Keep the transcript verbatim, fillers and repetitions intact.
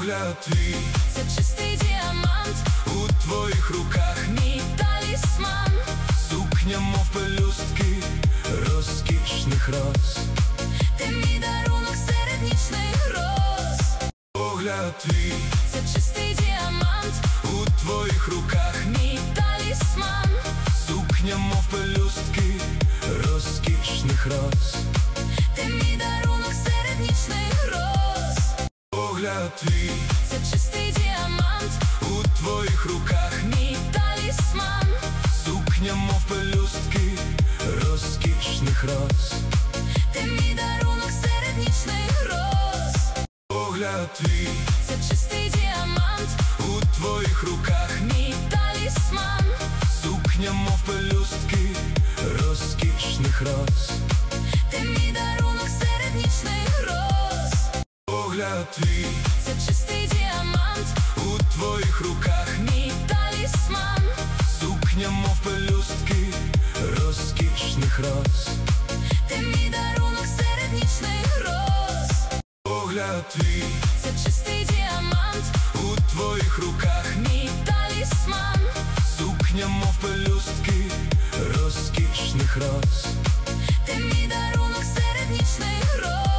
Погляд твій – це чистий діамант, у твоїх руках мій талісман. Сукня, мов пелюстки розкішних роз. Ти мій дарунок серед нічних роз. Погляд твій – це чистий діамант, у твоїх руках мій талісман. Сукня, мов пелюстки розкішних роз. Ти мій дарунок серед нічних роз. Погляд твій – це чистий діамант, у твоїх руках мій талісман. Сукня, мов пелюстки розкішних роз. Ти мій дарунок серед нічних роз. Погляд твій – це чистий діамант, у твоїх руках мій талісман. Сукня, мов пелюстки розкішних роз. Ти мій дарунок серед нічних роз. Погляд твій – це чистий діамант, у твоїх руках мій талісман. Сукня, мов пелюстки розкішних роз. Ти мій дарунок серед нічних роз. Погляд твій – це чистий діамант, у твоїх руках мій талісман. Сукня, мов пелюстки розкішних роз. Ти мій дарунок серед нічних роз.